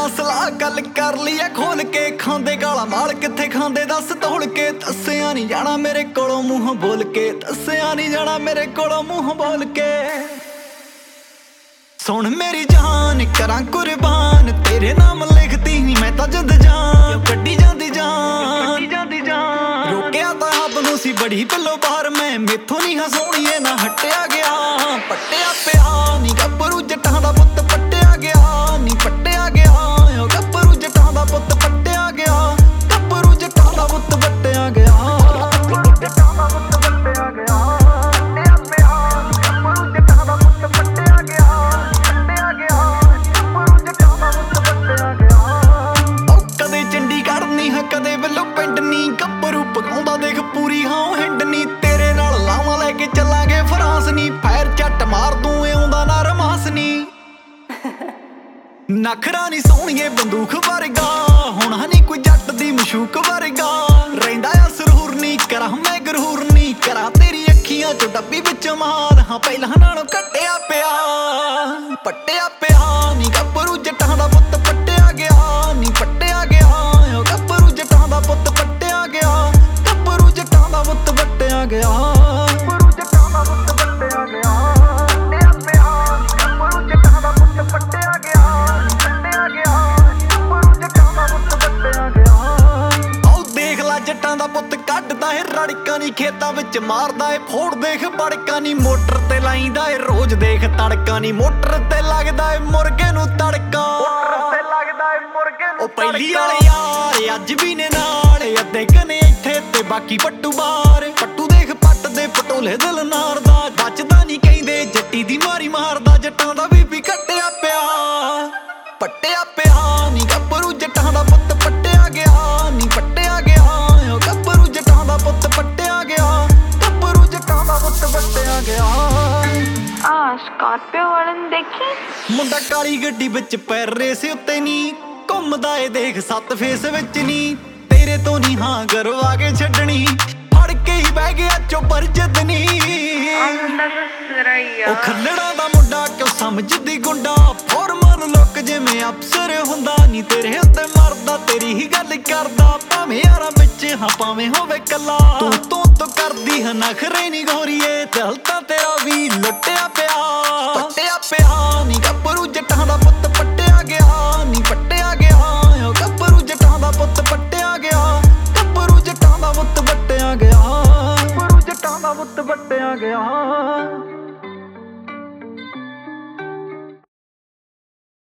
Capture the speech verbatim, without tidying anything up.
ਨਾਲ ਸਲਾਹ ਗੱਲ ਕਰ ਲਈ ਐ ਖੋਲ ਕੇ। ਖਾਂਦੇ ਕਾਲਾ ਮਾਲ ਕਿੱਥੇ ਖਾਂਦੇ ਦੱਸ ਤੋਲ ਕੇ। ਦੱਸਿਆ ਨਹੀਂ ਜਾਣਾ ਮੇਰੇ ਕੋਲੋਂ ਮੂੰਹ ਬੋਲ ਕੇ, ਦੱਸਿਆ ਨਹੀਂ ਜਾਣਾ ਮੇਰੇ ਕੋਲੋਂ ਮੂੰਹ ਬੋਲ ਕੇ। ਸੁਣ ਮੇਰੀ ਜਾਨ ਕਰਾਂ ਕੁਰਬਾਨ, ਤੇਰੇ ਨਾਮ ਲਿਖਦੀ ਨਹੀਂ ਮੈਂ ਤਾਂ ਜਿੰਦ ਜਾਨ। ਕੱਢੀ ਜਾਂਦੀ ਜਾਨ ਜਾਂਦੀ ਜਾਨ ਰੋਕਿਆ ਤਾਂ ਆਪ ਨੂੰ ਸੀ ਬੜੀ ਪੱਲੋ ਬਾਹਰ ਮੈਂ। ਮੈਥੋਂ ਨਹੀਂ ਹਸਾਉਣੀਏ ਨਾ ਹਟਿਆ ਗਿਆ। ਪੱਟਿਆ ਪਿਆ ਨੀ ਗੱਭਰੂ ਜੱਟਾਂ ਦਾ ਪੁੱਤ ਪੱਟਿਆ ਗਿਆ। ਨੀ ਪੱਟਿਆ ਗਿਆ ਓ ਗੱਭਰੂ ਜੱਟਾਂ ਦਾ ਪੁੱਤ ਪੱਟਿਆ ਗਿਆ। ਗੱਭਰੂ ਜੱਟਾਂ ਦਾ ਪੁੱਤ ਪੱਟਿਆ ਗਿਆ। ਜੱਟਾਂ ਦਾ ਪੁੱਤ ਪੱਟਿਆ ਗਿਆ। ਪੱਟਿਆ ਪਿਆ ਨੀ ਗੱਭਰੂ ਜੱਟਾਂ ਦਾ ਪੁੱਤ ਪੱਟਿਆ ਗਿਆ। ਪੱਟਿਆ ਗਿਆ ਗੱਭਰੂ ਜੱਟਾਂ ਦਾ ਪੁੱਤ ਪੱਟਿਆ ਗਿਆ। ਓ ਕਦੇ ਚੰਡੀਗੜ੍ਹ ਨੀ ਹਾਂ ਕਦੇ ਵੱਲੋਂ ਪਿੰਡ ਨੀ। ਗੱਭਰੂ ਪਕਾਉਂਦਾ ਦੇਖ ਪੂਰੀ ਹਾਂ ਹਿੰਡ ਨੀ। ਤੇਰੇ ਨਾਲ ਲਾਵਾਂ ਲੈ ਕੇ ਚੱਲਾਂਗੇ ਫਰਾਂਸ ਨੀ। ਫੈਰ ਝੱਟ ਮਾਰ ਦੂੰ ਆਉਂਦਾ ਨਾ ਰਮਾਸ ਨੀ। ਨਖਰਾ ਨੀ ਸੋਹਣੀਏ ਬੰਦੂਕ ਵਰਗਾ, ਹੁਣ ਹਨੀ ਕੋਈ ਜੱਟ ਦੀ ਮਸ਼ੂਕ ਵਰਗਾ। ਰਹਿੰਦਾ ਆ ਸਰਹੂਰ ਨੀ ਕਰਾਂ ਮੈਂ ਗਰੂਰ ਨੀ। ਕਰਾਂ ਤੇਰੀ ਅੱਖੀਆਂ ਚੋਂ ਡੱਬੀ ਵਿੱਚ ਮਾਰ ਹਾਂ ਪਹਿਲਾਂ ਨਾਲੋਂ ਕੱਟਿਆ ਪਿਆ। ਪੱਟਿਆ ਪਿਆ ਨੀ ਗੱਭਰੂ ਜੱਟਾਂ ਦਾ ਪੁੱਤ ਪੱਟਿਆ ਗਿਆ। ਨੀ ਪੱਟਿਆ ਗਿਆ ਓ ਗੱਭਰੂ ਜੱਟਾਂ ਦਾ ਪੁੱਤ ਪੱਟਿਆ ਗਿਆ। ਗੱਭਰੂ ਜੱਟਾਂ ਦਾ ਪੁੱਤ ਪੱਟਿਆ ਗਿਆ। ਗੱਭਰੂ ਜੱਟਾਂ ਦਾ ਪੁੱਤ ਪੱਟਿਆ ਗਿਆ। ਪੱਟਿਆ ਪਿਆ ਨੀ ਗੱਭਰੂ ਜੱਟਾਂ ਦਾ ਪੁੱਤ ਪੱਟਿਆ ਗਿਆ। ਪੱਟਿਆ ਗਿਆ ਗੱਭਰੂ ਜੱਟਾਂ ਦਾ ਪੁੱਤ ਪੱਟਿਆ ਗਿਆ। ਆਓ ਦੇਖ ਲੈ ਜੱਟਾਂ ਦਾ ਪੁੱਤ ਕੱਢਦਾ ਏ ਰੜਕਾਂ ਨੀ। ਖੇਤਾਂ ਵਿੱਚ ਮਾਰਦਾ ਏ ਫੋੜ ਦੇਖ ਬੜਕਾਂ ਨੀ। ਮੋਟਰ ਤੇ ਲਾਈਂਦਾ ਏ ਰੋਜ਼ ਦੇਖ ਤੜਕਾ ਨੀ। ਮੋਟਰ ਤੇ ਲੱਗਦਾ ਏ ਮੁਰਗੇ ਨੂੰ ਤੜਕਾ। ਮੋਟਰ ਤੇ ਲੱਗਦਾ ਏ ਮੁਰਗੇ ਨੂੰ। ਉਹ ਪਹਿਲੀ ਵਾਲੇ ਯਾਰ ਅੱਜ ਵੀ ਨੇ ਨਾਲ। ਅੱਧੇ ਕਨੇ ਇੱਥੇ ਤੇ ਬਾਕੀ ਪੱਟੂ ਬਾਹਰ। ਪੱਟੂ ਦੇਖ ਪੱਟ ਦੇ ਪਟੋਲੇ ਦਿਲ ਨਾਰ ਦਾ। ਬਚਦਾ ਨੀ ਕਹਿੰਦੇ ਜੱਟੀ ਦੀ ਮਾਰੀ ਮਾਰਦਾ। ਜੱਟਾਂ ਦਾ ਵੀ ਵੀ ਕੱਟਿਆ ਪਿਆ। ਪੱਟਿਆ ਪਿਆ ਨੀ ਗੱਭਰੂ ਜੱਟਾਂ ਦਾ ਪੁੱਤ ਪੱਟਿਆ ਗਿਆ। ਨੀ ਪੱਟਿਆ ਗਿਆ ਓ ਗੱਭਰੂ ਜੱਟਾਂ ਦਾ ਪੁੱਤ ਪੱਟਿਆ ਗਿਆ। ਗੱਭਰੂ ਜੱਟਾਂ ਦਾ ਪੁੱਤ ਪੱਟਿਆ ਗਿਆ। ਆ ਸਕਾਰਪੀਓ ਵਾਲੇ ਨੂੰ ਦੇਖੀ ਮੁੰਡਾ ਕਾਲੀ ਗੱਡੀ ਵਿੱਚ ਪੈਰ ਰੇਸ ਉੱਤੇ ਨੀ। ਘੁੰਮਦਾ ਏ ਦੇਖ ਸੱਤ ਫੇਸ ਵਿੱਚ ਨੀ। ਤੇਰੇ ਤੋਂ ਨੀ ਹਾਂ ਕਰਵਾ ਕੇ ਛੱਡਣੀ। ਫੜ ਕੇ ਹੀ ਬਹਿ ਗਿਆ ਚੋਪਰ ਜਦਨੀ। ਉਹ ਖੱਲੜਾ ਦਾ ਮੁੰਡਾ ਕਿਉਂ ਸਮਝਦੀ ਗੁੰਡਾ। ਫੋਰਮਨ ਲੁੱਕ ਜਿਵੇਂ ਅਫਸਰ ਹੁੰਦਾ ਨੀ। ਤੇਰੇ ਉੱਤੇ ਮਰਦਾ ਤੇਰੀ ਹੀ ਗੱਲ ਕਰਦਾ। ਭਾਵੇਂ ਯਾਰਾਂ ਵਿੱਚ ਹਾਂ ਭਾਵੇਂ ਹੋਵੇ ਕੱਲਾ। ਤੂੰ ਤੂੰ ਤੂੰ ਕਰਦੀ ਹਾਂ ਨਖਰੇ ਨੀ ਗੋਰੀਏ। ਦਿਲ ਤਾਂ ਤੇਰਾ ਵੀ ਲੁੱਟਿਆ ਪਿਆ। ਪੱਟਿਆ ਪਿਆ ਨੀ ਗੱਭਰੂ ਜੱਟਾਂ ਦਾ ਪੁੱਤ ਪੱਟਿਆ ਗਿਆ। ਨੀ ਪੱਟਿਆ ਗਿਆ ਓ ਗੱਭਰੂ ਜੱਟਾਂ ਦਾ ਪੁੱਤ ਪੱਟਿਆ ਗਿਆ। ਗੱਭਰੂ ਜੱਟਾਂ ਦਾ ਪੁੱਤ ਪੱਟਿਆ ਗਿਆ। ਗੱਭਰੂ ਜੱਟਾਂ ਦਾ ਪੁੱਤ ਪੱਟਿਆ ਗਿਆ।